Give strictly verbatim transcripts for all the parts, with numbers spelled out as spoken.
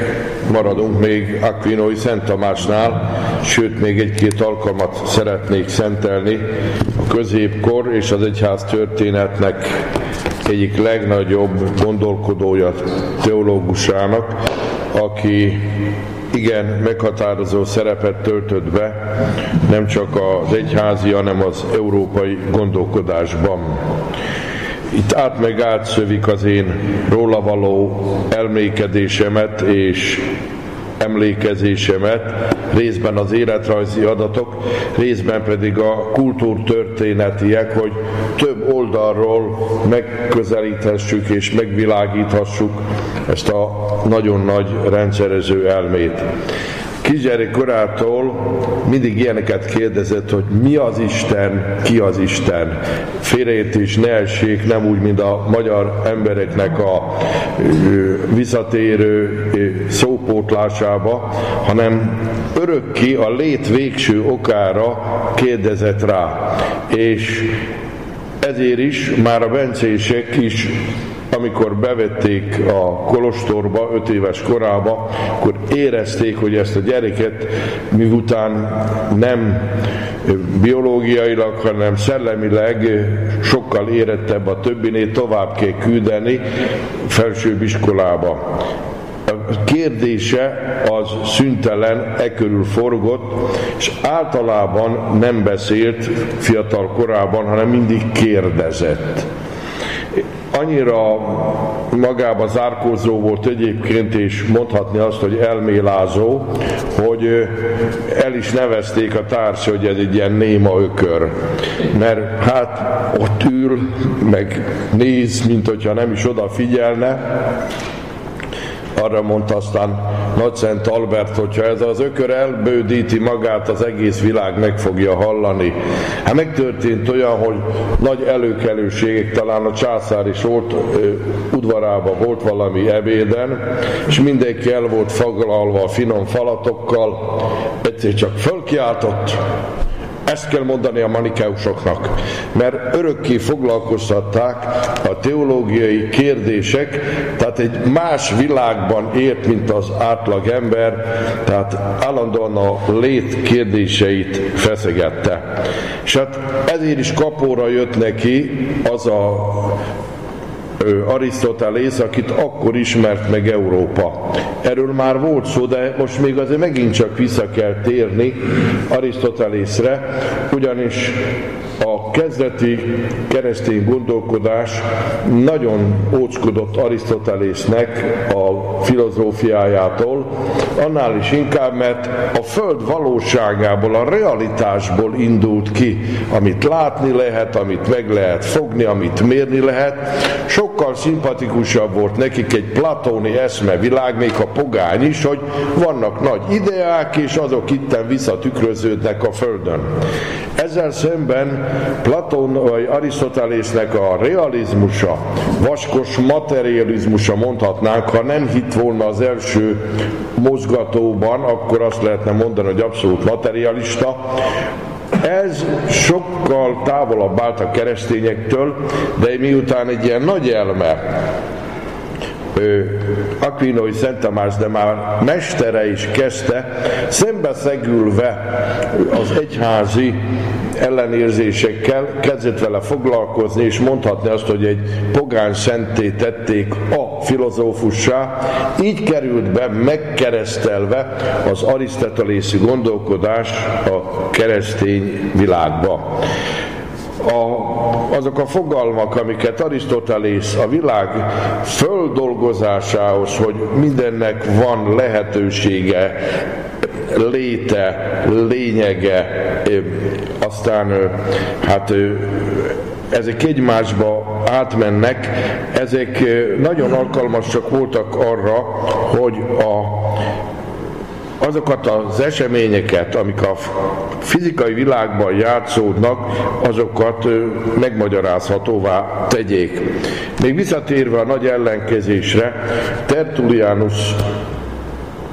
maradunk még Aquinói Szent Tamásnál, sőt még egy-két alkalmat szeretnék szentelni a középkor és az egyház történetnek egyik legnagyobb gondolkodója, teológusának, aki igen meghatározó szerepet töltött be nem csak az egyházi, hanem az európai gondolkodásban. Itt át meg átszövik az én róla való elmékedésemet és emlékezésemet, részben az életrajzi adatok, részben pedig a kultúrtörténetiek, hogy több oldalról megközelíthessük és megvilágíthassuk ezt a nagyon nagy rendszerező elmét. Kisgyerek korától mindig ilyeneket kérdezett, hogy mi az Isten, ki az Isten. Félreértés ne essék, nem úgy, mint a magyar embereknek a visszatérő szópótlásába, hanem örökké a lét végső okára kérdezett rá. És ezért is már a bencések is, amikor bevették a kolostorba öt éves korába, akkor érezték, hogy ezt a gyereket miután nem biológiailag, hanem szellemileg sokkal érettebb a többinél, tovább kell küldeni felsőbb iskolába. A kérdése az szüntelen e körül forgott, és általában nem beszélt fiatal korában, hanem mindig kérdezett. Annyira magába zárkózó volt egyébként, és mondhatni azt, hogy elmélázó, hogy el is nevezték a társ, hogy ez egy ilyen néma ökör. Mert hát ott ül, meg néz, mint hogyha nem is odafigyelne. Arra mondta aztán Nagyszent Albert, hogyha ez az ökör elbődíti magát, az egész világ meg fogja hallani. Hát megtörtént olyan, hogy nagy előkelőségek, talán a császár is volt udvarában, volt valami ebéden, és mindenki el volt foglalva a finom falatokkal, egyszer csak fölkiáltott. Ezt kell mondani a manikeusoknak, mert örökké foglalkoztatták a teológiai kérdések, tehát egy más világban élt, mint az átlag ember, tehát állandóan a lét kérdéseit feszegette. És hát ezért is kapóra jött neki az a Arisztotelész, akit akkor ismert meg Európa. Erről már volt szó, de most még azért megint csak vissza kell térni Arisztotelészre, ugyanis a kezdeti keresztény gondolkodás nagyon óckodott Arisztotelésznek a filozófiájától, annál is inkább, mert a föld valóságából, a realitásból indult ki, amit látni lehet, amit meg lehet fogni, amit mérni lehet. Sokkal szimpatikusabb volt nekik egy platóni eszmevilág, még a pogány is, hogy vannak nagy ideák, és azok itten visszatükröződnek a földön. Ezzel szemben Platón vagy Arisztotelésznek a realizmusa, vaskos materializmusa mondhatnánk, ha nem hitt volna az első mozgatóban, akkor azt lehetne mondani, hogy abszolút materialista. Ez sokkal távolabb állt a keresztényektől, de miután egy ilyen nagy elme, Aquinói Szent Tamás, de már mestere is kezdte, szembeszegülve az egyházi ellenérzésekkel kezdett vele foglalkozni, és mondhatni azt, hogy egy pogány szentté tették a filozófussá, így került be megkeresztelve az arisztotelészi gondolkodás a keresztény világba. A, azok a fogalmak, amiket Arisztotelész a világ földolgozásához, hogy mindennek van lehetősége, léte, lényege, aztán hát ezek egymásba átmennek, ezek nagyon alkalmasak voltak arra, hogy a azokat az eseményeket, amik a fizikai világban játszódnak, azokat megmagyarázhatóvá tegyék. Még visszatérve a nagy ellenkezésre, Tertullianus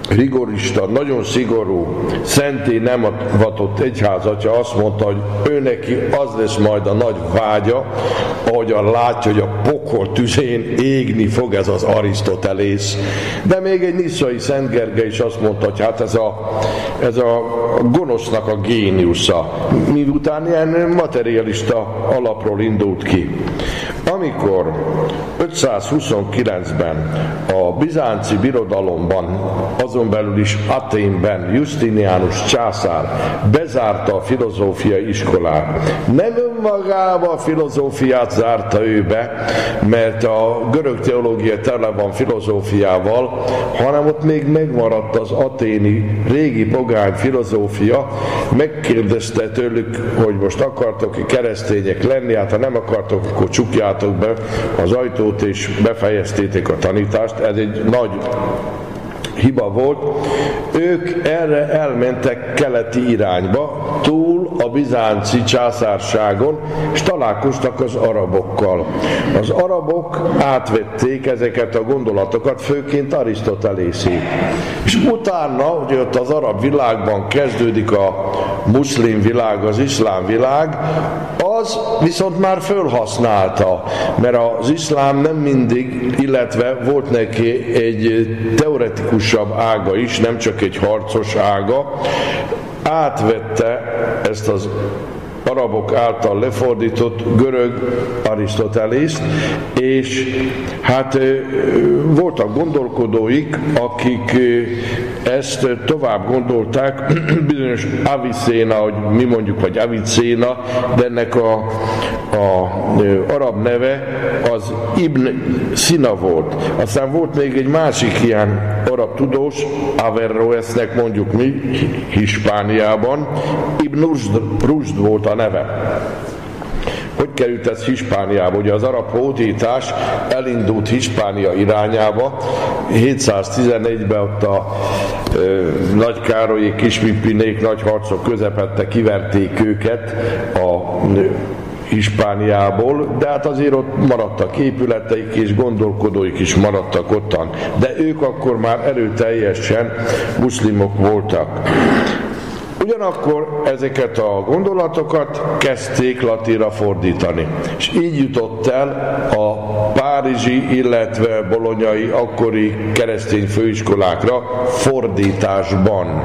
rigorista, nagyon szigorú, szenté nem avatott egyházatja azt mondta, hogy ő neki az lesz majd a nagy vágya, ahogyan látja, hogy a pokol tüzén égni fog ez az Arisztotelész. De még egy nisszai Szent Gergely is azt mondta, hogy hát ez a, ez a gonosznak a géniusza, miután ilyen materialista alapról indult ki. Amikor ötszázhuszonkilencben a bizánci birodalomban, azon belül is Athénben Justinianus császár bezárta a filozófiai iskolát. Nem önmagába a filozófiát zárta ő be, mert a görög teológia tele van filozófiával, hanem ott még megmaradt az athéni régi pogány filozófia. Megkérdezte tőlük, hogy most akartok-e keresztények lenni, hát ha nem akartok, akkor csukjátok be az ajtót és befejeztétek a tanítást. Ez egy nagy hiba volt. Ők erre elmentek keleti irányba, túl a bizánci császárságon, és találkoztak az arabokkal. Az arabok átvették ezeket a gondolatokat, főként Arisztotelészét. És utána, hogy ott az arab világban kezdődik a muszlim világ, az iszlám világ, az viszont már fölhasználta, mert az iszlám nem mindig, illetve volt neki egy teoretikusabb ága is, nem csak egy harcos ága, átvette ezt az arabok által lefordított görög Arisztotelészt, és hát voltak gondolkodóik, akik ezt tovább gondolták, bizonyos Avicenna, hogy mi mondjuk, vagy Avicenna, de ennek a, a arab neve az Ibn Sina volt. Aztán volt még egy másik ilyen arab tudós, Averroesnek mondjuk mi, Hispániában, Ibn Rushd volt a neve. Hogy került ez Hispániába? Ugye az arab hódítás elindult Hispánia irányába, hétszáztizenegyben ott a ö, Nagy Károlyék, Kispimpinék nagy harcok közepette kiverték őket a ö, Hispániából, de hát azért ott maradtak épületeik és gondolkodóik is maradtak ottan. De ők akkor már erőteljesen muszlimok voltak. Ugyanakkor ezeket a gondolatokat kezdték latinra fordítani. És így jutott el a párizsi, illetve bolonyai akkori keresztény főiskolákra fordításban.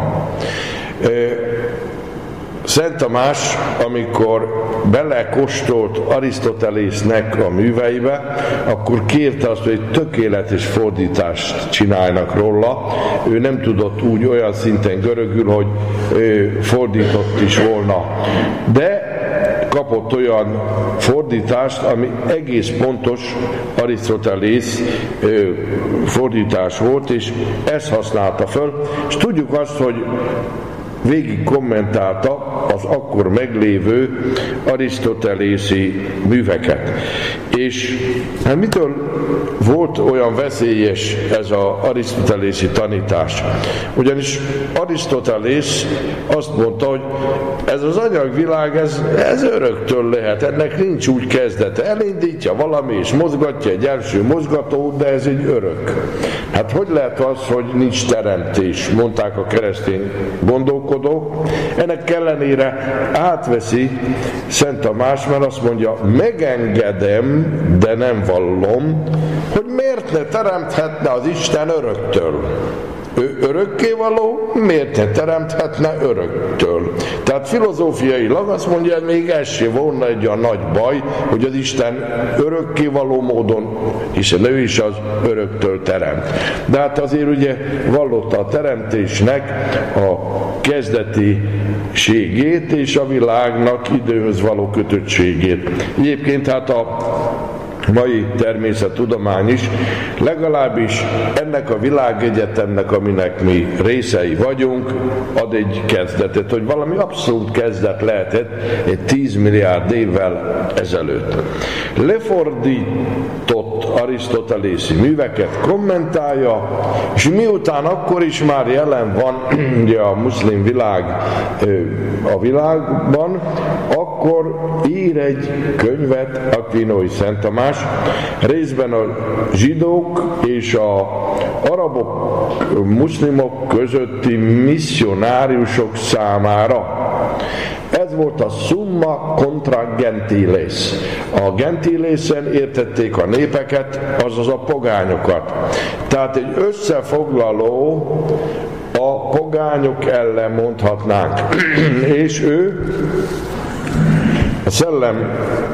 Szent Tamás, amikor belekóstolt Arisztotelésznek a műveibe, akkor kérte azt, hogy egy tökéletes fordítást csinálnak róla. Ő nem tudott úgy olyan szinten görögül, hogy ő fordított is volna. De kapott olyan fordítást, ami egész pontos Arisztotelész fordítás volt, és ezt használta föl. És tudjuk azt, hogy végig kommentálta az akkor meglévő arisztotelészi műveket. És hát mitől volt olyan veszélyes ez az arisztotelészi tanítás? Ugyanis Arisztotelész azt mondta, hogy ez az anyagvilág, ez, ez öröktől lehet, ennek nincs úgy kezdete. Elindítja valami és mozgatja egy első mozgató, de ez egy örök. Hát hogy lehet az, hogy nincs teremtés, mondták a keresztény gondolkodók. Ennek ellenére átveszi Szent Tamás, mert azt mondja, megengedem, de nem vallom, hogy miért ne teremthetne az Isten öröktől. Ő örökkévaló, miért ne teremthetne öröktől? Tehát filozófiailag azt mondja, hogy még ez sem volna egy olyan nagy baj, hogy az Isten örökkévaló módon, hiszen ő is az öröktől teremt. De hát azért ugye vallotta a teremtésnek a kezdetiségét és a világnak időhöz való kötöttségét. Egyébként hát a mai természettudomány is, legalábbis ennek a világegyetemnek, aminek mi részei vagyunk, ad egy kezdetet, hogy valami abszolút kezdet lehetett egy tíz milliárd évvel ezelőtt. Lefordított írott arisztotelészi műveket kommentálja, és miután akkor is már jelen van ugye a muszlim világ a világban, akkor ír egy könyvet Aquinói Szent Tamás, részben a zsidók és a arabok, muszlimok közötti misszionáriusok számára. Ez volt a Summa contra Gentiles. A Gentilesen értették a népeket, azaz a pogányokat. Tehát egy összefoglaló a pogányok ellen mondhatnánk. És ő a szellem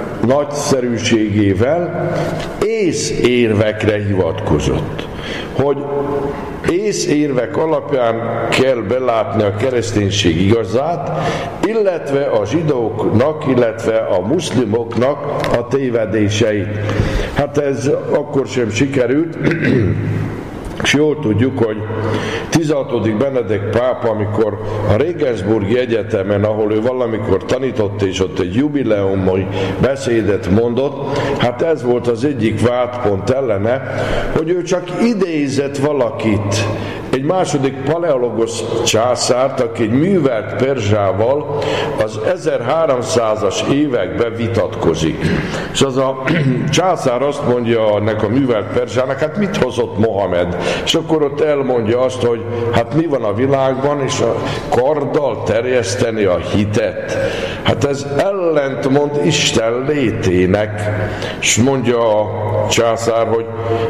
nagyszerűségével észérvekre hivatkozott, hogy észérvek alapján kell belátni a kereszténység igazát, illetve a zsidóknak, illetve a muszlimoknak a tévedéseit. Hát ez akkor sem sikerült, és jól tudjuk, hogy tizenhatodik Benedek pápa, amikor a Regensburgi Egyetemen, ahol ő valamikor tanított, és ott egy jubileumi beszédet mondott, hát ez volt az egyik vádpont ellene, hogy ő csak idézett valakit, egy második Paleologos császárt, aki egy művelt perzsával az ezerháromszázas években vitatkozik. És az a császár azt mondja ennek a művelt perzsának, hát mit hozott Mohamed? És akkor ott elmondja azt, hogy hát mi van a világban, és a karddal terjeszteni a hitet. Hát ez ellentmond Isten létének. És mondja a császár, hogy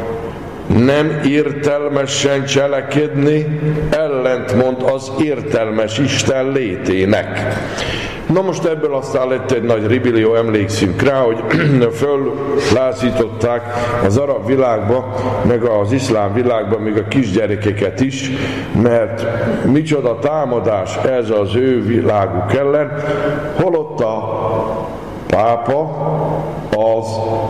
nem értelmesen cselekedni, ellentmond az értelmes Isten létének. Na most ebből aztán lett egy nagy ribillió, emlékszünk rá, hogy föllázították az arab világba, meg az iszlám világba, még a kisgyerekeket is, mert micsoda támadás ez az ő világuk ellen, holott a pápa az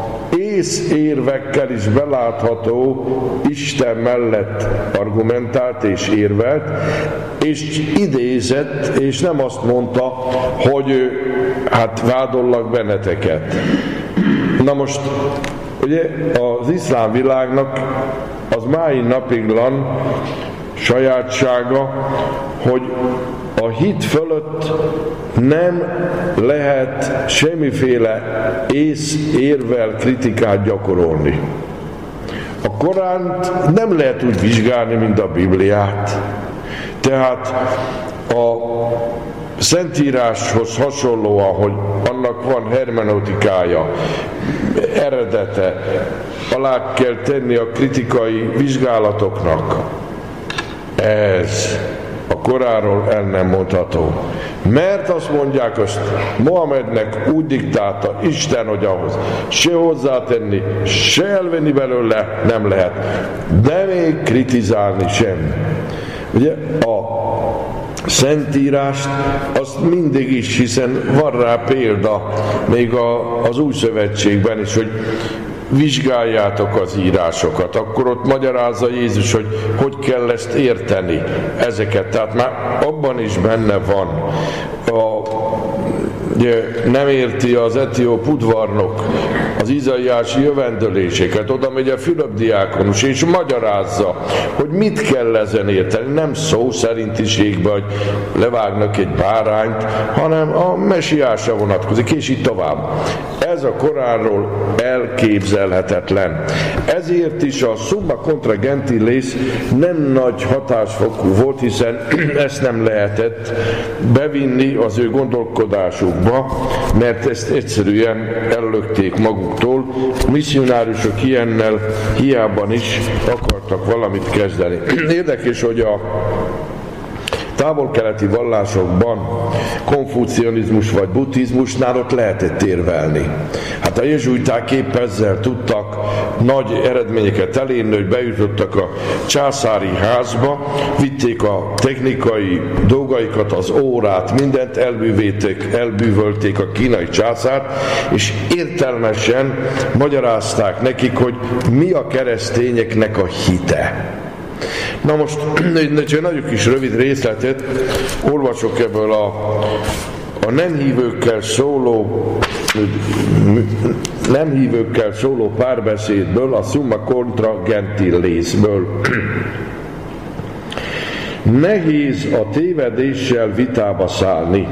észérvekkel is belátható Isten mellett argumentált és érvelt, és idézett, és nem azt mondta, hogy hát vádollak benneteket. Na most, ugye az iszlám világnak az mái napiglan sajátsága, hogy a hit fölött nem lehet semmiféle észérvel kritikát gyakorolni. A Koránt nem lehet úgy vizsgálni, mint a Bibliát. Tehát a Szentíráshoz hasonlóan, hogy annak van hermeneutikája, eredete, alá kell tenni a kritikai vizsgálatoknak. Ez a Koránról el nem mondható. Mert azt mondják, azt Mohamednek úgy diktálta Isten, hogy ahhoz se hozzátenni, se elvenni belőle nem lehet, de még kritizálni sem. Ugye a Szentírást azt mindig is, hiszen van rá példa még a, az Új Szövetségben is, hogy vizsgáljátok az írásokat, akkor ott magyarázza Jézus, hogy hogy kell ezt érteni, ezeket. Tehát már abban is benne van. A, ugye, nem érti az etióp udvarnok az izaiási jövendöléseket, oda megy a Fülöp diákonus, és magyarázza, hogy mit kell ezen érteni. Nem szó szerintiségben, hogy levágnak egy bárányt, hanem a mesiásra vonatkozik, és így tovább. Ez a Koránról elképzelhetetlen. Ezért is a Summa contra Gentiles nem nagy hatásfokú volt, hiszen ezt nem lehetett bevinni az ő gondolkodásukba, mert ezt egyszerűen ellökték maguktól. Misszionáriusok ilyennel hiában is akartak valamit kezdeni. Érdekes, hogy a távol-keleti vallásokban, konfucianizmus vagy buddhizmusnál ott lehetett érvelni. Hát a jezsuiták épp ezzel tudtak nagy eredményeket elérni, hogy bejutottak a császári házba, vitték a technikai dolgaikat, az órát, mindent elbűvölték, elbűvölték a kínai császárt, és értelmesen magyarázták nekik, hogy mi a keresztényeknek a hite. Na most egy nagyon kis rövid részletet olvasok ebből a, a nem hívőkkel szóló nem hívőkkel szóló párbeszédből, a summa contra gentilesből. Nehéz a tévedéssel vitába szállni.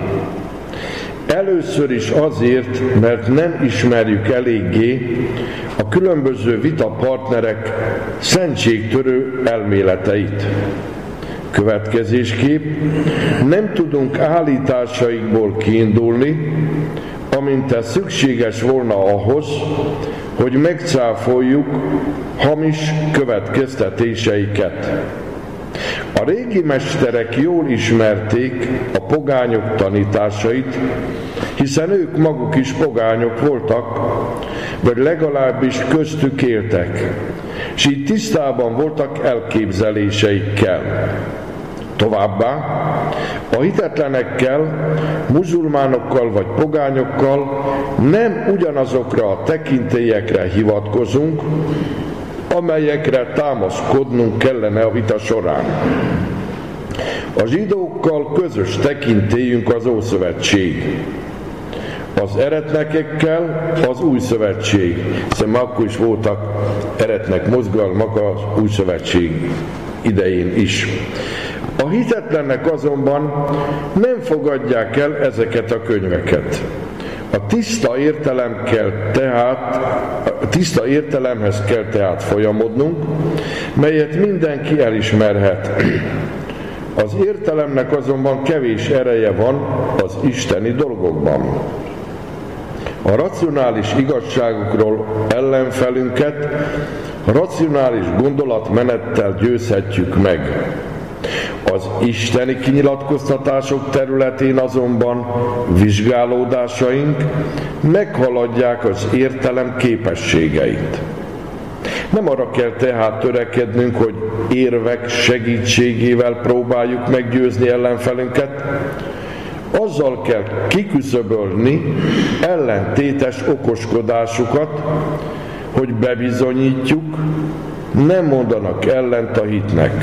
Először is azért, mert nem ismerjük eléggé a különböző vitapartnerek szentségtörő elméleteit. Következésképp nem tudunk állításaikból kiindulni, amint ez szükséges volna ahhoz, hogy megcáfoljuk hamis következtetéseiket. A régi mesterek jól ismerték a pogányok tanításait, hiszen ők maguk is pogányok voltak, vagy legalábbis köztük éltek, és így tisztában voltak elképzeléseikkel. Továbbá a hitetlenekkel, muzulmánokkal vagy pogányokkal nem ugyanazokra a tekintélyekre hivatkozunk, amelyekre támaszkodnunk kellene a vita során. A zsidókkal közös tekintélyünk az Ószövetség, az eretnekekkel az Új Szövetség, hiszen akkor is voltak eretnek mozgalmak az Új Szövetség idején is. A hitetlenek azonban nem fogadják el ezeket a könyveket. A tiszta értelem kell tehát, a tiszta értelemhez kell tehát folyamodnunk, melyet mindenki elismerhet. Az értelemnek azonban kevés ereje van az isteni dolgokban. A racionális igazságokról ellenfelünket racionális gondolatmenettel győzhetjük meg. Az isteni kinyilatkoztatások területén azonban vizsgálódásaink meghaladják az értelem képességeit. Nem arra kell tehát törekednünk, hogy érvek segítségével próbáljuk meggyőzni ellenfelünket, azzal kell kiküszöbölni ellentétes okoskodásukat, hogy bebizonyítjuk, nem mondanak ellent a hitnek.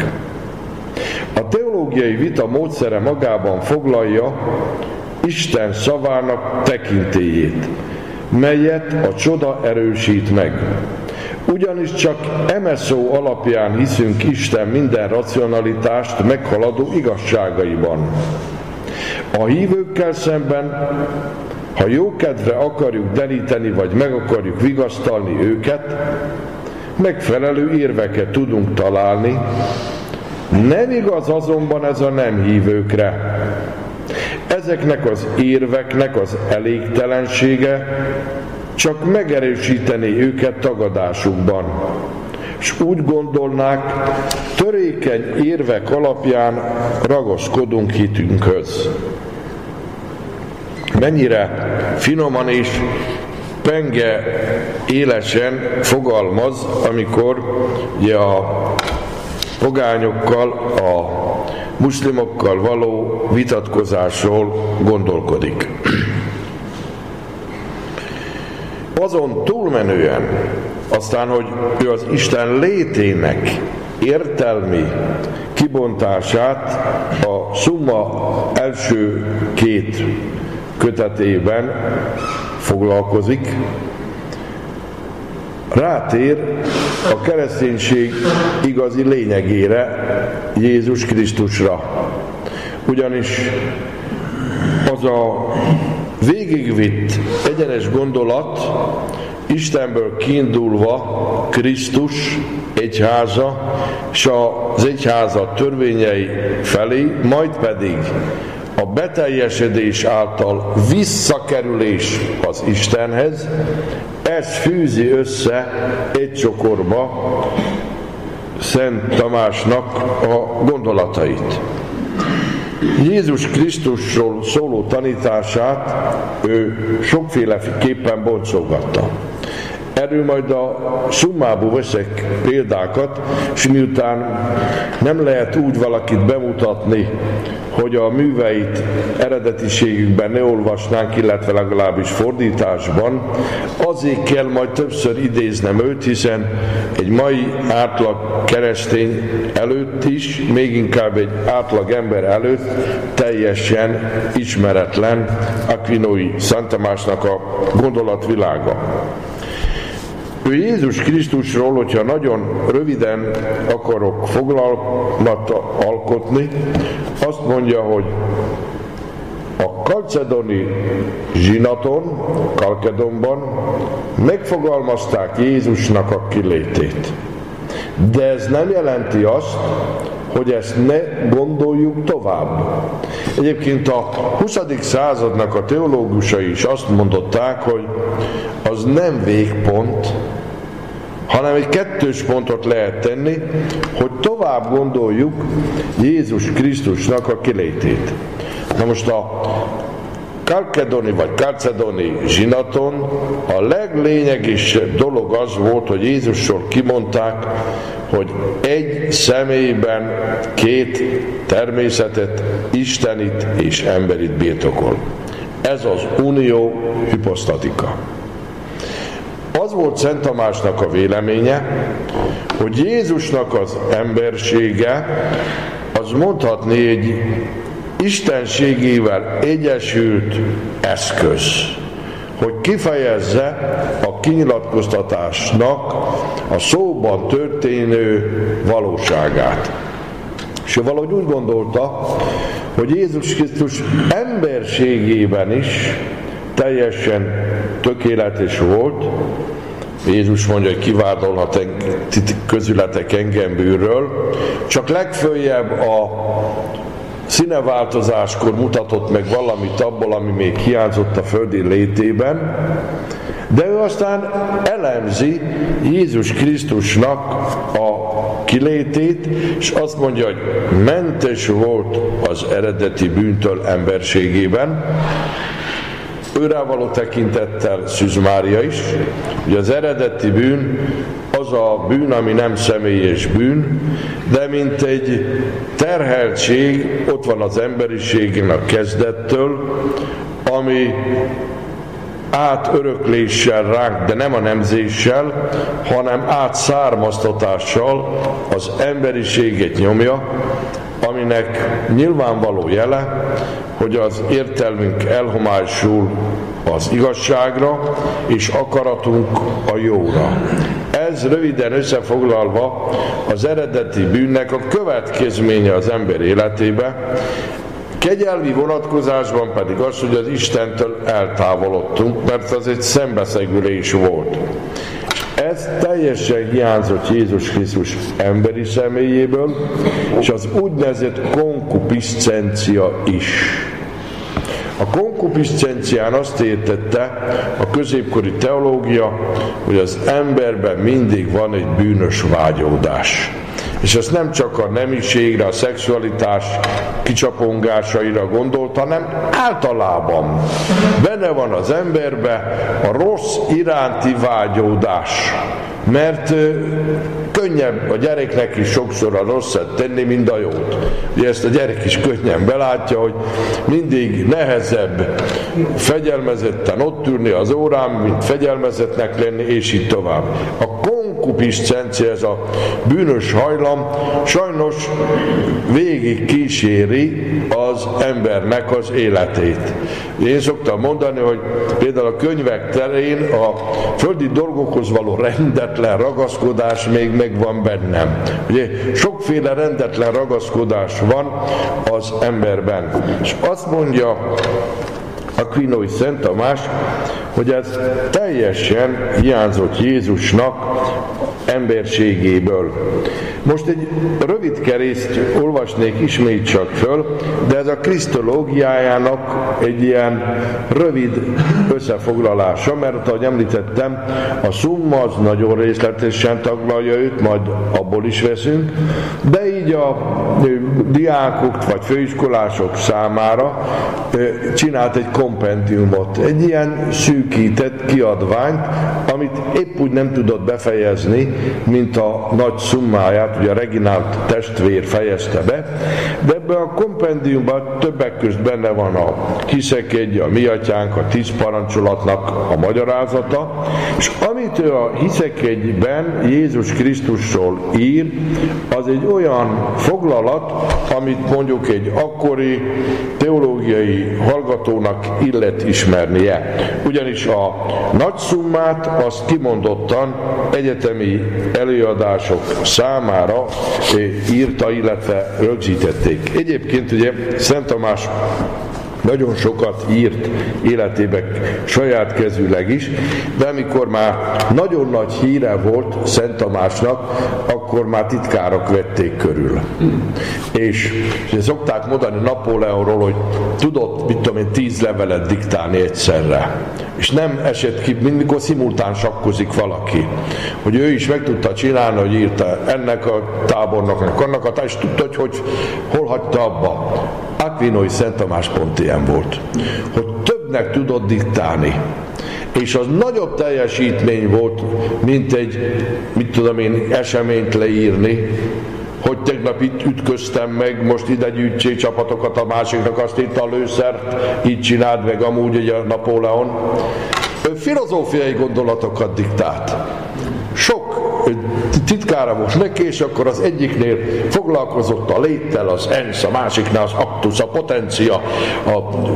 A teológiai vita módszere magában foglalja Isten szavának tekintélyét, melyet a csoda erősít meg. Ugyanis csak eme szó alapján hiszünk Isten minden racionalitást meghaladó igazságaiban. A hívőkkel szemben, ha jókedvre akarjuk deríteni, vagy meg akarjuk vigasztalni őket, megfelelő érveket tudunk találni. Nem igaz azonban ez a nem hívőkre. Ezeknek az érveknek az elégtelensége csak megerősíteni őket tagadásukban, és úgy gondolnák, törékeny érvek alapján ragaszkodunk hitünkhöz. Mennyire finoman és penge élesen fogalmaz, amikor ugye a pogányokkal, a muszlimokkal való vitatkozásról gondolkodik. Azon túlmenően, aztán, hogy ő az Isten létének értelmi kibontását a Summa első két kötetében foglalkozik, rátér a kereszténység igazi lényegére, Jézus Krisztusra. Ugyanis az a végigvitt egyenes gondolat, Istenből kiindulva Krisztus egyháza és az egyháza törvényei felé, majd pedig a beteljesedés által visszakerülés az Istenhez, ez fűzi össze egy csokorba Szent Tamásnak a gondolatait. Jézus Krisztusról szóló tanítását ő sokféleképpen boncolgatta. Erről majd a summából veszek példákat, és miután nem lehet úgy valakit bemutatni, hogy a műveit eredetiségükben ne olvasnánk, illetve legalábbis fordításban, azért kell majd többször idéznem őt, hiszen egy mai átlag keresztény előtt is, még inkább egy átlag ember előtt teljesen ismeretlen Aquinói Szent Tamásnak a gondolatvilága. Ő Jézus Krisztusról, hogyha nagyon röviden akarok foglalmat alkotni, azt mondja, hogy a kalcedoni zsinaton, Kalkedonban megfogalmazták Jézusnak a kilétét. De ez nem jelenti azt, hogy ezt ne gondoljuk tovább. Egyébként a huszadik századnak a teológusai is azt mondották, hogy az nem végpont, hanem egy kettős pontot lehet tenni, hogy tovább gondoljuk Jézus Krisztusnak a kilétét. Na most a kalkedoni vagy kalcedoni zsinaton a leglényegesebb dolog az volt, hogy Jézusról kimondták, hogy egy személyben két természetet, istenit és emberit birtokol. Ez az unió hiposztatika. Az volt Szent Tamásnak a véleménye, hogy Jézusnak az embersége, az mondhatni egy istenségével egyesült eszköz, hogy kifejezze a kinyilatkoztatásnak a szóban történő valóságát. És ő valahogy úgy gondolta, hogy Jézus Krisztus emberségében is teljesen tökéletes volt. Jézus mondja, hogy kivádolhat közületek engem bűnről, csak legföljebb a színeváltozáskor mutatott meg valamit abból, ami még hiányzott a földi létében, de ő aztán elemzi Jézus Krisztusnak a kilétét, és azt mondja, hogy mentes volt az eredeti bűntől emberségében. Őrá való tekintettel Szűz Mária is, hogy az eredeti bűn az a bűn, ami nem személyes bűn, de mint egy terheltség, ott van az emberiségén a kezdettől, ami átörökléssel ránk, de nem a nemzéssel, hanem átszármaztatással az emberiséget nyomja, aminek nyilvánvaló jele, hogy az értelmünk elhomályosul az igazságra, és akaratunk a jóra. Ez röviden összefoglalva az eredeti bűnnek a következménye az ember életébe, kegyelmi vonatkozásban pedig az, hogy az Istentől eltávolodtunk, mert az egy szembeszegülés volt. Ez teljesen hiányzott Jézus Krisztus emberi személyéből, és az úgynevezett konkupiscencia is. A konkupiscencián azt értette a középkori teológia, hogy az emberben mindig van egy bűnös vágyódás. És ezt nem csak a nemiségre, a szexualitás kicsapongásaira gondolt, hanem általában benne van az emberben a rossz iránti vágyódás. Mert könnyebb a gyereknek is sokszor a rosszat tenni, mint a jót. Ugye ezt a gyerek is könnyen belátja, hogy mindig nehezebb fegyelmezetten ott ülni az órán, mint fegyelmezetnek lenni, és így tovább. A konkupiscencia, ez a bűnös hajlam sajnos végig kíséri az embernek az életét. Én szoktam mondani, hogy például a könyvek terén a földi dolgokhoz való rendetlen ragaszkodás még megvan bennem. Ugye sokféle rendetlen ragaszkodás van az emberben. És azt mondja Aquinói Szent Tamás, hogy ez teljesen hiányzott Jézusnak emberségéből. Most egy rövid kerészt olvasnék ismét csak föl, de ez a krisztológiájának egy ilyen rövid összefoglalása, mert ahogy említettem, a szumma az nagyon részletesen taglalja őt, majd abból is veszünk, de így a diákok vagy főiskolások számára csinált egy kompendiumot, egy ilyen szűkített kiadványt, amit épp úgy nem tudott befejezni, mint a nagy szummáját, ugye a Reginált testvér fejezte be, de ebben a kompendiumban többek közt benne van a Hiszek egy, a Mi Atyánk, a tíz parancsolatnak a magyarázata, és amit ő a Hiszek egyben Jézus Krisztusról ír, az egy olyan foglalat, amit mondjuk egy akkori teológiai hallgatónak illet ismernie. Ugyanis a nagy szummát azt kimondottan egyetemi előadások számára írta, illetve rögzítették. Egyébként ugye Szent Tamás nagyon sokat írt életében saját kezűleg is, de amikor már nagyon nagy híre volt Szent Tamásnak, akkor már titkárok vették körül. És, és szokták mondani Napóleonról, hogy tudott, mit tudom én, tíz levelet diktálni egyszerre. És nem esett ki, mikor szimultán sakkozik valaki, hogy ő is meg tudta csinálni, hogy írta ennek a tábornoknak, annak a tábornoknak, és tudta, hogy, hogy hol hagyta abba. Aquinói Szent Tamás pont ilyen volt, hogy többnek tudott diktálni. És az nagyobb teljesítmény volt, mint egy, mit tudom én, eseményt leírni, hogy tegnap itt ütköztem meg, most ide gyűjtsék csapatokat, a másiknak azt itt a lőszert, így csináld meg amúgy ugye a Napóleon. Ő filozófiai gondolatokat diktált. Sok titkára volt neki, és akkor az egyiknél foglalkozott a léttel, az ENSZ, a másiknál az aktus, a potencia, a,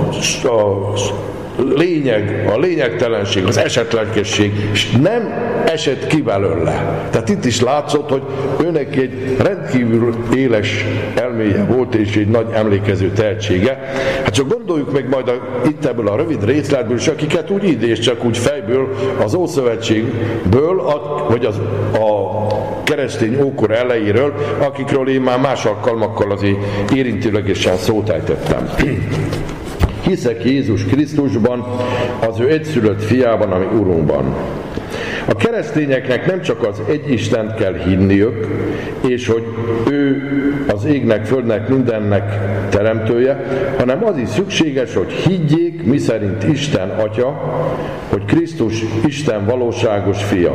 a lényeg, a lényegtelenség, az esetlegesség, és nem esett ki belőle. Tehát itt is látszott, hogy őnek egy rendkívül éles elméje volt, és egy nagy emlékező tehetsége. Hát csak gondoljuk meg majd a, itt ebből a rövid részletből, és akiket úgy idéz, csak úgy fejből, az Ószövetségből, a, vagy az, a keresztény ókor elejéről, akikről én már más alkalmakkal azért érintőlegesen szót ejtettem. Hiszek Jézus Krisztusban, az ő egyszülött fiában, ami Urunkban. A keresztényeknek nem csak az egy Istent kell hinniük, és hogy ő az égnek, földnek, mindennek teremtője, hanem az is szükséges, hogy higgyék, miszerint Isten Atya, hogy Krisztus Isten valóságos fia.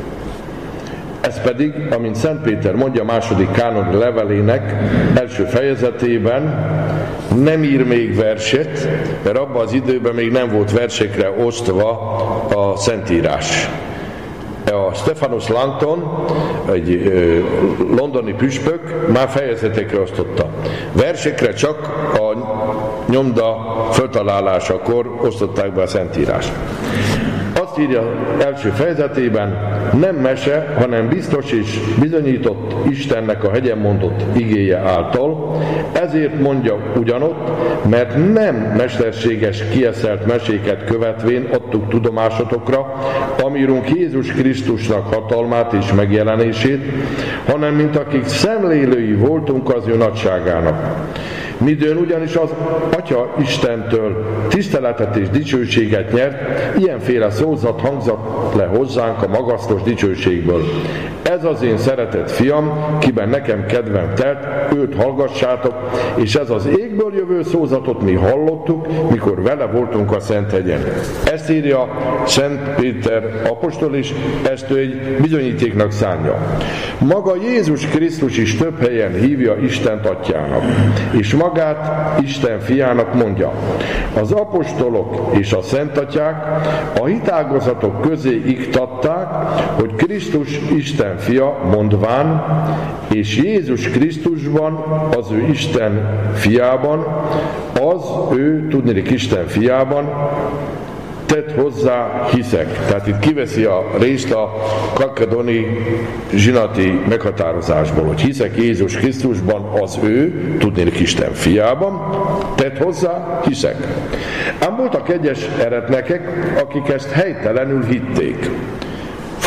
Ez pedig, amint Szent Péter mondja a második kánoni levelének első fejezetében, nem ír még verset, mert abban az időben még nem volt versekre osztva a Szentírás. A Stephanus Langton, egy londoni püspök, már fejezetekre osztotta. Versekre csak a nyomda föltalálásakor osztották be a Szentírást. Azt írja első fejezetében, nem mese, hanem biztos és bizonyított Istennek a hegyen mondott igéje által, ezért mondja ugyanott, mert nem mesterséges kieszelt meséket követvén adtuk tudomásotokra, amirunk Jézus Krisztusnak hatalmát és megjelenését, hanem mint akik szemlélői voltunk az ő nagyságának. Midőn ugyanis az Atya Istentől tiszteletet és dicsőséget nyert, ilyenféle szózat hangzott le hozzánk a magasztos dicsőségből. Ez az én szeretett fiam, kiben nekem kedvem telt, őt hallgassátok, és ez az égből jövő szózatot mi hallottuk, mikor vele voltunk a Szenthegyen. Ezt írja Szent Péter apostol is, ezt ő egy bizonyítéknak szánja. Maga Jézus Krisztus is több helyen hívja Istent Atyának, és magát Isten fiának mondja. Az apostolok és a szentatyák a hitágozatok közé iktatták, hogy Krisztus Isten fia, mondván, és Jézus Krisztusban, az ő Isten fiában, az ő, tudnék Isten fiában, tett hozzá hiszek. Tehát itt kiveszi a részt a kalkedoni zsinati meghatározásból, hogy hiszek Jézus Krisztusban, az ő, tudnék Isten fiában, tett hozzá hiszek. Ám voltak egyes eretnekek, akik ezt helytelenül hitték.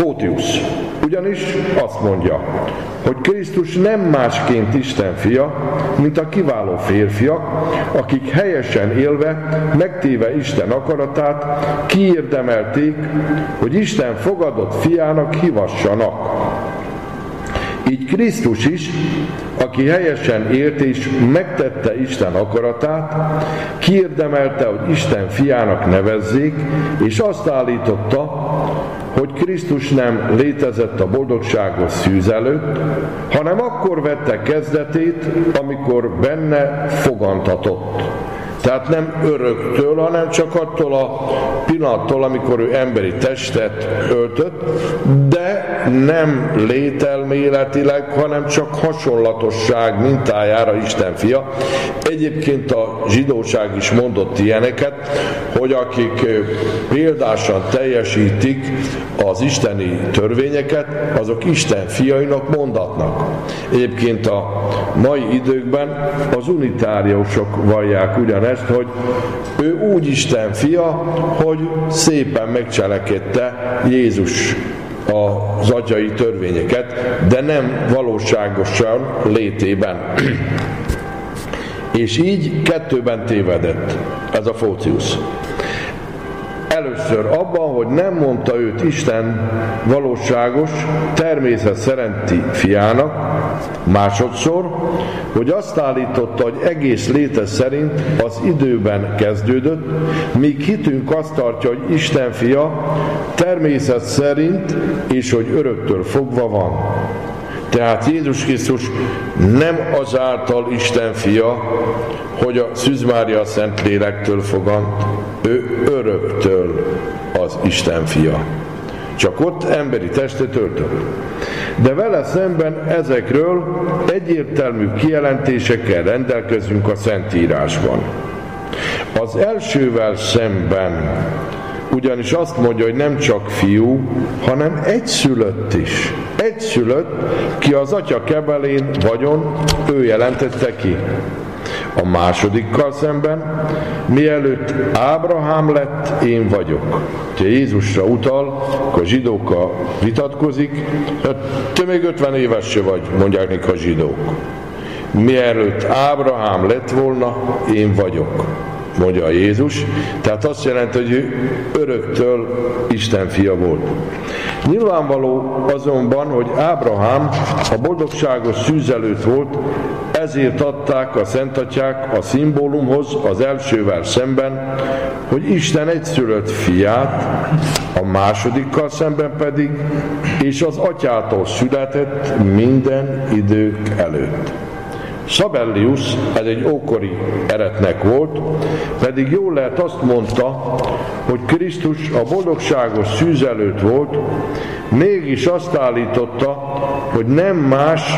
Photius ugyanis azt mondja, hogy Krisztus nem másként Isten fia, mint a kiváló férfiak, akik helyesen élve, megtéve Isten akaratát, kiérdemelték, hogy Isten fogadott fiának hívassanak. Így Krisztus is, aki helyesen élt és megtette Isten akaratát, kiérdemelte, hogy Isten fiának nevezzék, és azt állította, hogy Krisztus nem létezett a boldogságos szűz előtt, hanem akkor vette kezdetét, amikor benne fogantatott. Tehát nem öröktől, hanem csak attól a pillanattól, amikor ő emberi testet öltött, de nem lételméletileg, hanem csak hasonlatosság mintájára Isten fia. Egyébként a zsidóság is mondott ilyeneket, hogy akik példásan teljesítik az isteni törvényeket, azok Isten fiainak mondatnak. Egyébként a mai időkben az unitáriusok vallják ugyanezt, hogy ő úgy Isten fia, hogy szépen megcselekedte Jézus az atyai törvényeket, de nem valóságosan létében. És így kettőben tévedett ez a Photius. Először abban, hogy nem mondta őt Isten valóságos, természet szerinti fiának, másodszor, hogy azt állította, hogy egész léte szerint az időben kezdődött, míg hitünk azt tartja, hogy Isten fia természet szerint, és hogy öröktől fogva van. Tehát Jézus Krisztus nem azáltal Isten fia, hogy a Szűz Mária Szentlélektől fogant, ő öröktől az Isten fia. Csak ott emberi testet öltött. De vele szemben ezekről egyértelmű kijelentésekkel rendelkezünk a Szentírásban. Az elsővel szemben ugyanis azt mondja, hogy nem csak fiú, hanem egyszülött is. Egyszülött, ki az atya kebelén vagyon, ő jelentette ki. A másodikkal szemben, mielőtt Ábrahám lett, én vagyok. Ha Jézusra utal, akkor a zsidókkal vitatkozik, te még ötven éves se vagy, mondják neki a zsidók. Mielőtt Ábrahám lett volna, én vagyok, mondja Jézus. Tehát azt jelenti, hogy ő öröktől Isten fia volt. Nyilvánvaló azonban, hogy Ábrahám a boldogságos szűz előtt volt, ezért adták a szentatyák a szimbólumhoz az elsővel szemben, hogy Isten egyszülött fiát, a másodikkal szemben pedig, és az atyától született minden idők előtt. Sabellius, ez egy ókori eretnek volt, pedig jól lehet azt mondta, hogy Krisztus a boldogságos szűz előtt volt, mégis azt állította, hogy nem más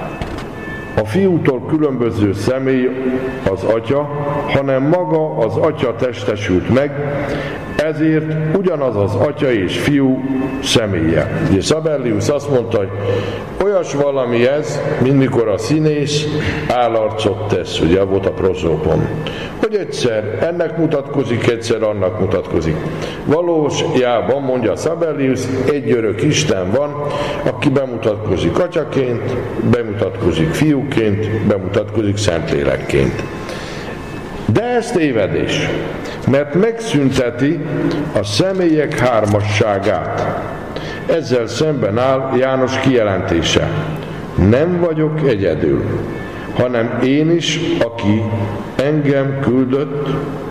a fiútól különböző személy az atya, hanem maga az atya testesült meg, ezért ugyanaz az atya és fiú személye. Ugye Sabellius azt mondta, hogy olyas valami ez, mint mikor a színész állarcot tesz, ugye volt a prosópon, hogy egyszer ennek mutatkozik, egyszer annak mutatkozik. Valójában, mondja Sabellius, egy örök Isten van, aki bemutatkozik atyaként, bemutatkozik fiúként, bemutatkozik Szentlélekként. De ez tévedés, mert megszünteti a személyek hármasságát. Ezzel szemben áll János kijelentése. Nem vagyok egyedül, hanem én is, aki engem küldött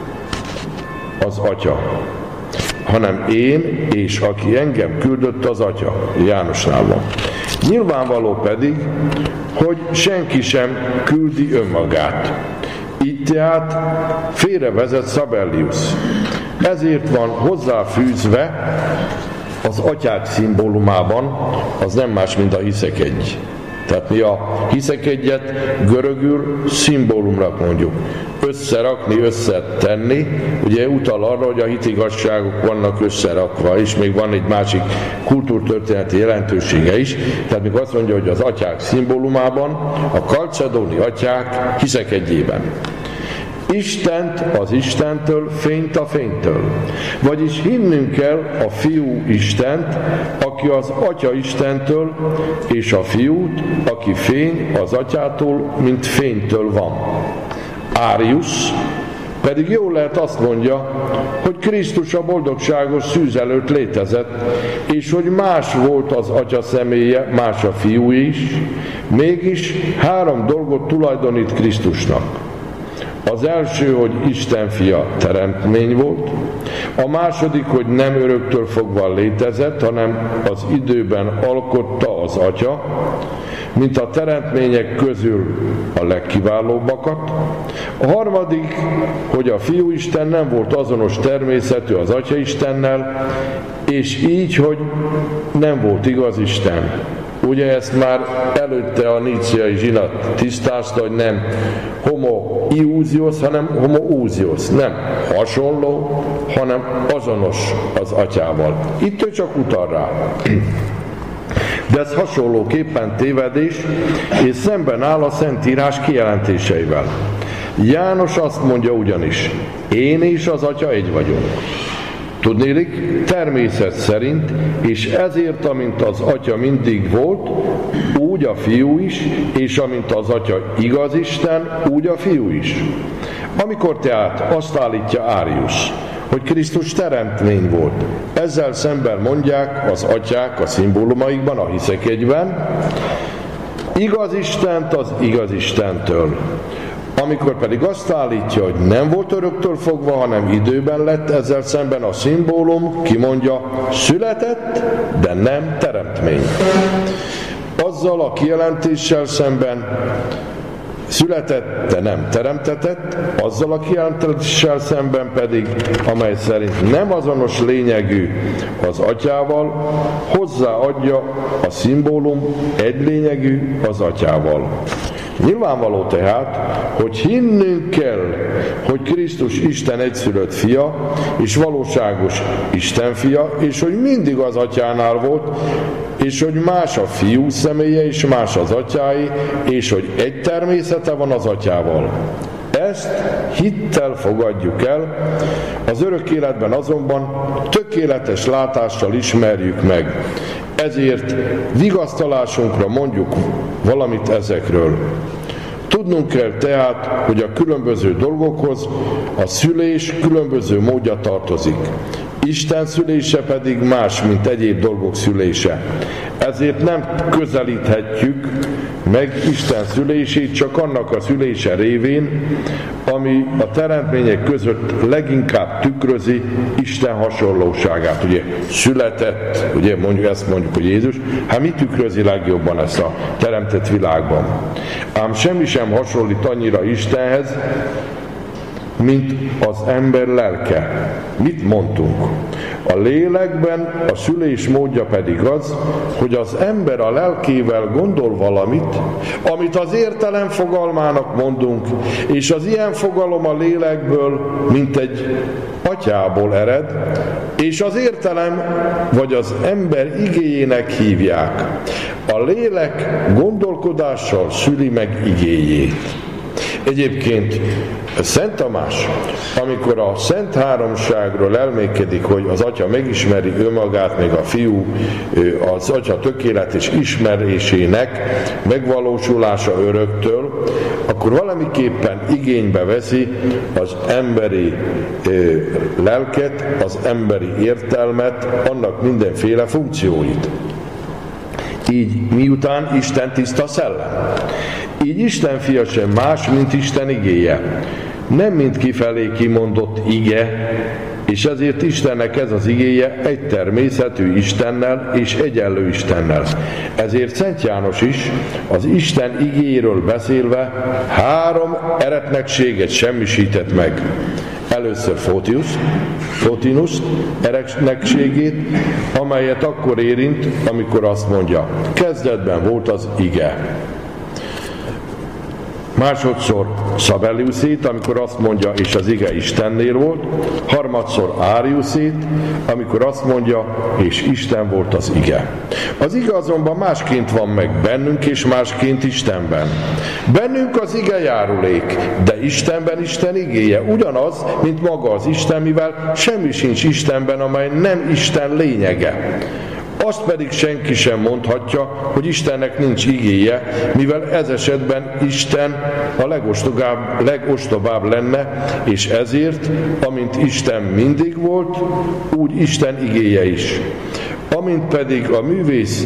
az Atya. Hanem én és aki engem küldött az Atya. Jánosnál van. Nyilvánvaló pedig, hogy senki sem küldi önmagát. Így tehát félrevezet Sabellius. Ezért van hozzáfűzve az atyák szimbólumában, az nem más, mint a hiszekedj. Tehát mi a hiszekedjet görögül szimbólumnak mondjuk. Összerakni, összetenni, ugye utal arra, hogy a hitigazságok vannak összerakva, és még van egy másik kultúrtörténeti jelentősége is. Tehát mikor azt mondja, hogy az atyák szimbólumában, a kalcedóni atyák hiszekedjében. Istent az Istentől, fényt a fénytől. Vagyis hinnünk kell a Fiú Istent, aki az Atya Istentől, és a Fiút, aki fény az Atyától, mint fénytől van. Árius pedig jól lehet azt mondja, hogy Krisztus a boldogságos szűz előtt létezett, és hogy más volt az Atya személye, más a Fiú is, mégis három dolgot tulajdonít Krisztusnak. Az első, hogy Isten fia teremtmény volt, a második, hogy nem öröktől fogva létezett, hanem az időben alkotta az Atya, mint a teremtmények közül a legkiválóbbakat. A harmadik, hogy a Fiú Isten nem volt azonos természetű az Atya Istennel, és így, hogy nem volt igaz Isten. Ugye ezt már előtte a níciai zsinat tisztázta, hogy nem homoiúziós, hanem homoúziós. Nem hasonló, hanem azonos az Atyával. Itt ő csak utal rá. De ez hasonlóképpen tévedés, és szemben áll a Szentírás kijelentéseivel. János azt mondja ugyanis, én és az Atya egy vagyunk. Tudnélik, természet szerint, és ezért, amint az Atya mindig volt, úgy a Fiú is, és amint az Atya igaz Isten, úgy a Fiú is. Amikor tehát azt állítja Árius, hogy Krisztus teremtmény volt, ezzel szemben mondják az atyák a szimbólumaikban, a hiszekegyben, igaz Istent az igaz Istentől. Amikor pedig azt állítja, hogy nem volt öröktől fogva, hanem időben lett, ezzel szemben a szimbólum kimondja, született, de nem teremtmény. Azzal a kijelentéssel szemben született, de nem teremtetett, azzal a kijelentéssel szemben pedig, amely szerint nem azonos lényegű az Atyával, hozzáadja a szimbólum egy lényegű az Atyával. Nyilvánvaló tehát, hogy hinnünk kell, hogy Krisztus Isten egyszülött fia, és valóságos Isten fia, és hogy mindig az Atyánál volt, és hogy más a Fiú személye, és más az Atyái, és hogy egy természete van az Atyával. Ezt hittel fogadjuk el, az örök életben azonban tökéletes látással ismerjük meg. Ezért vigasztalásunkra mondjuk valamit ezekről. Tudnunk kell tehát, hogy a különböző dolgokhoz a szülés különböző módja tartozik. Isten szülése pedig más, mint egyéb dolgok szülése. Ezért nem közelíthetjük meg Isten szülését csak annak a szülése révén, ami a teremtmények között leginkább tükrözi Isten hasonlóságát. Ugye született, ugye mondjuk ezt mondjuk, hogy Jézus, hát mi tükrözi legjobban ezt a teremtett világban? Ám semmi sem hasonlít annyira Istenhez, mint az ember lelke. Mit mondtunk? A lélekben a szülés módja pedig az, hogy az ember a lelkével gondol valamit, amit az értelem fogalmának mondunk, és az ilyen fogalom a lélekből, mint egy atyából ered, és az értelem vagy az ember igéjének hívják. A lélek gondolkodással szüli meg igéjét. Egyébként Szent Tamás, amikor a Szent Háromságról elmékedik, hogy az Atya megismeri önmagát, még a Fiú az Atya tökéletes ismerésének megvalósulása öröktől, akkor valamiképpen igénybe veszi az emberi lelket, az emberi értelmet, annak mindenféle funkcióit. Így miután Isten tiszta szellem. Így Isten fia sem más, mint Isten igéje. Nem mint kifelé kimondott ige, és ezért Istennek ez az igéje egy természetű Istennel és egyenlő Istennel. Ezért Szent János is az Isten igéjéről beszélve három eretnekséget semmisített meg. Először Fótius, Fótinus eretnekségét, amelyet akkor érint, amikor azt mondja, kezdetben volt az ige. másodszor Szabelliuszét, amikor azt mondja, és az ige Istennél volt, harmadszor Áriuszét, amikor azt mondja, és Isten volt az ige. Az ige azonban másként van meg bennünk, és másként Istenben. Bennünk az ige járulék, de Istenben Isten igéje ugyanaz, mint maga az Isten, mivel semmi sincs Istenben, amely nem Isten lényege. Azt pedig senki sem mondhatja, hogy Istennek nincs igéje, mivel ez esetben Isten a legostobább, legostobább lenne, és ezért, amint Isten mindig volt, úgy Isten igéje is. Amint pedig a művész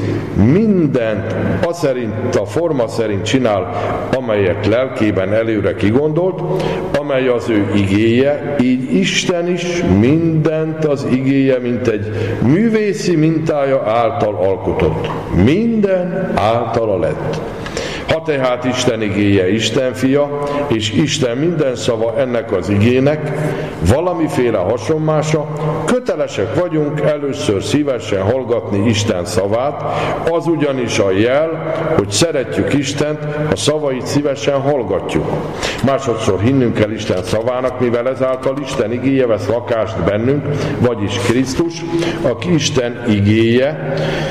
mindent aszerint, a forma szerint csinál, amelyet lelkében előre kigondolt, amely az ő igéje, így Isten is mindent az igéje, mint egy művészi mintája által alkotott. Minden általa lett. Ha tehát Isten igéje Isten fia, és Isten minden szava ennek az igének, valamiféle hasonmása, kötelesek vagyunk először szívesen hallgatni Isten szavát, az ugyanis a jel, hogy szeretjük Istent, ha szavait szívesen hallgatjuk. Másodszor hinnünk kell Isten szavának, mivel ezáltal Isten igéje vesz lakást bennünk, vagyis Krisztus, aki Isten igéje.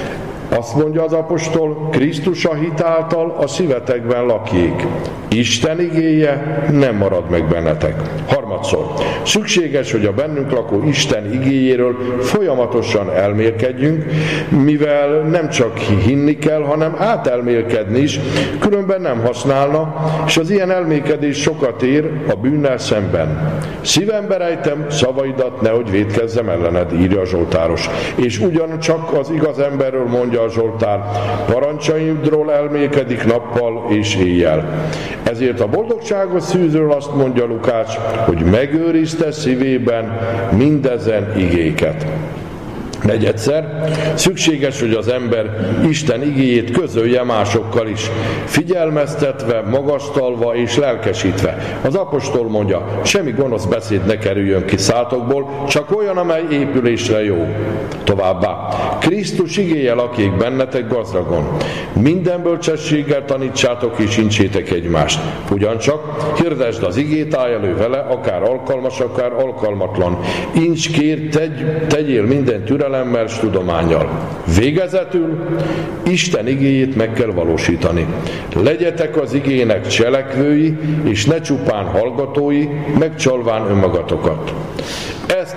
Azt mondja az apostol, Krisztus a hit által a szívetekben lakjék. Isten igéje nem marad meg bennetek. Harmadszor, szükséges, hogy a bennünk lakó Isten igéjéről folyamatosan elmélkedjünk, mivel nem csak hinni kell, hanem átelmélkedni is, különben nem használna, és az ilyen elmélkedés sokat ér a bűnnel szemben. Szívembe rejtem szavaidat, nehogy vétkezzem ellened, írja a Zsoltáros. És ugyancsak az igaz emberről mondja a Zsoltár, parancsaimról elmélkedik nappal és éjjel. Ezért a boldogságos szűzről azt mondja Lukács, hogy megőrizte szívében mindezen igéket. Negyedszer, szükséges, hogy az ember Isten igéjét közölje másokkal is, figyelmeztetve, magasztalva és lelkesítve. Az apostol mondja, semmi gonosz beszéd ne kerüljön ki szátokból, csak olyan, amely épülésre jó. Továbbá, Krisztus igéje lakjék bennetek gazdagon. Minden bölcsességgel tanítsátok és incsétek egymást. Ugyancsak hirdesd az igét, állj elő vele, akár alkalmas, akár alkalmatlan. Incs, kér, tegy, tegyél minden türelemmel s tudománnyal. Végezetül Isten igéjét meg kell valósítani. Legyetek az igének cselekvői, és ne csupán hallgatói, megcsalván önmagatokat. Ezt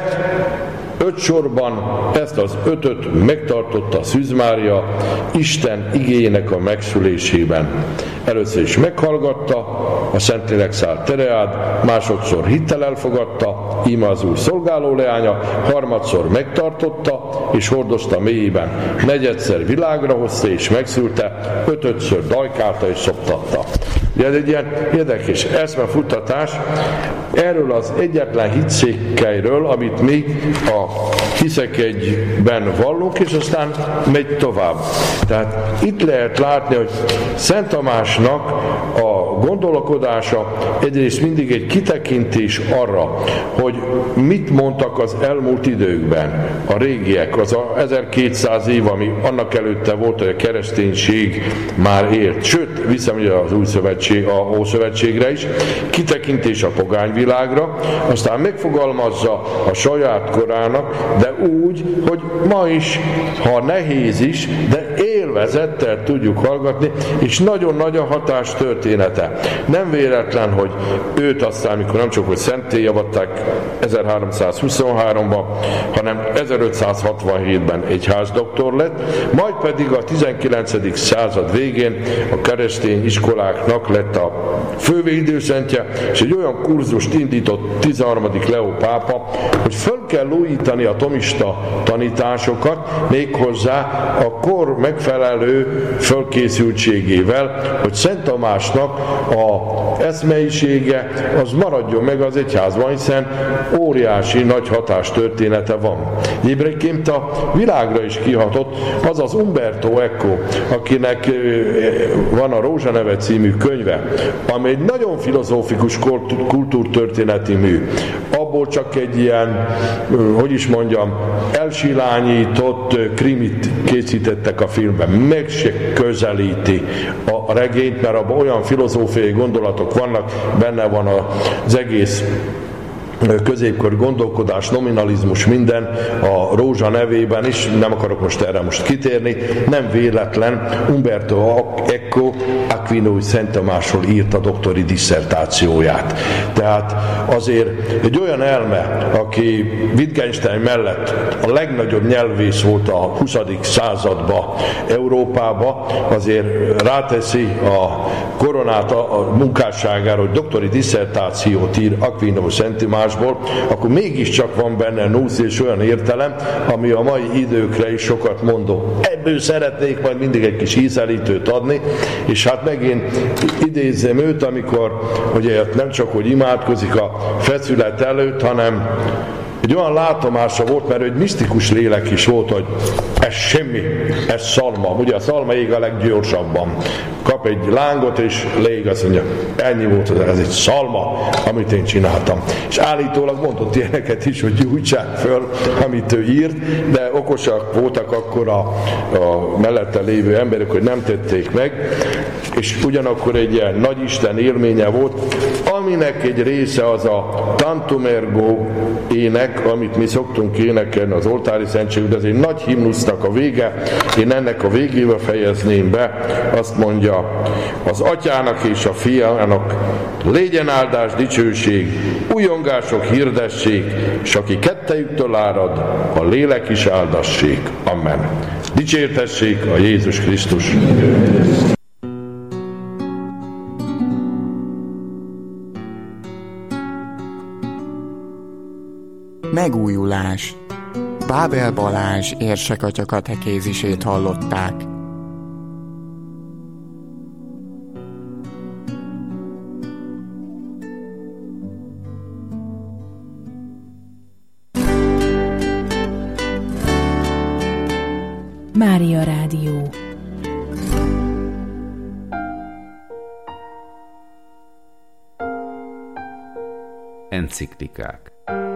öt sorban, ezt az ötöt megtartotta Szűz Mária Isten igéjének a megszülésében. Először is meghallgatta, a Szentlélek szállt tereád, másodszor hittel elfogadta, íme az Úr szolgáló leánya, harmadszor megtartotta és hordozta mélyében, negyedszer világra hozta és megszülte, ötödször dajkálta és szoptatta. Ez egy ilyen érdekes eszmefuttatás erről az egyetlen hitszékelyről, amit mi a Hiszek egyben vallunk, és aztán megy tovább. Tehát itt lehet látni, hogy Szent Tamásnak a gondolkodása egyrészt mindig egy kitekintés arra, hogy mit mondtak az elmúlt időkben a régiek, az a ezerkétszáz év, ami annak előtte volt, hogy a kereszténység már élt. Sőt, visszamegy az új szövetség, a Ószövetségre is, kitekintés a pogányvilágra, aztán megfogalmazza a saját korának, de úgy, hogy ma is, ha nehéz is, de élvezettel tudjuk hallgatni, és nagyon nagy a hatás története. Nem véletlen, hogy őt aztán, mikor nem csak hogy szentté javatták ezerháromszázhuszonháromban, hanem ezerötszázhatvanhétben egyházdoktor lett, majd pedig a tizenkilencedik század végén a keresztény iskoláknak lett a fővédőszentje, és egy olyan kurzust indított tizenharmadik Leó pápa, hogy föl kell újítani a tomista tanításokat, méghozzá a kor megfelelő fölkészültségével, hogy Szent Tamásnak a eszmeisége az maradjon meg az egyházban, hiszen óriási nagy hatás története van. Egyébként a világra is kihatott az az Umberto Eco, akinek van a Rózsa neve című könyve, ami egy nagyon filozófikus kultúrtörténeti mű. Abból abból csak egy ilyen, hogy is mondjam, elsilányított krimit készítettek a filmben. Meg se közelíti a regényt, mert abban olyan filozófiai gondolatok vannak, benne van az egész középkori gondolkodás, nominalizmus, minden a Rózsa nevében is, nem akarok most erre most kitérni, nem véletlen Umberto Eco Aquinói Szent Tamásról írta doktori disszertációját. Tehát azért egy olyan elme, aki Wittgenstein mellett a legnagyobb nyelvész volt a huszadik században Európába, azért ráteszi a koronát a munkásságára, hogy doktori disszertációt ír Aquinói Szent Tamás, akkor mégiscsak van benne nusz és olyan értelem, ami a mai időkre is sokat mondó. Ebből szeretnék majd mindig egy kis ízelítőt adni, és hát megint idézzem őt, amikor ugye nem csak, hogy imádkozik a feszület előtt, hanem egy olyan látomása volt, mert egy misztikus lélek is volt, hogy ez semmi, ez szalma. Ugye a szalma ég a leggyorsabban. Kap egy lángot és lég, azt mondja, ennyi volt, ez egy szalma, amit én csináltam. És állítólag mondott ilyeneket is, hogy gyújtsák föl, amit ő írt, de okosak voltak akkor a, a mellette lévő emberek, hogy nem tették meg, és ugyanakkor egy ilyen nagyisten élménye volt, aminek egy része az a Tantum Ergo ének, amit mi szoktunk énekelni az oltári szentségű, de ez egy nagy himnusznak a vége, én ennek a végével fejezném be, azt mondja, az atyának és a fiának legyen áldás, dicsőség, újongások, hirdessék, és aki kettejüktől árad, a lélek is áldassék. Amen. Dicsértessék a Jézus Krisztus. Megújulás. Bábel Balázs érsekatya katekézisét hallották. Mária Rádió. Enciklikák.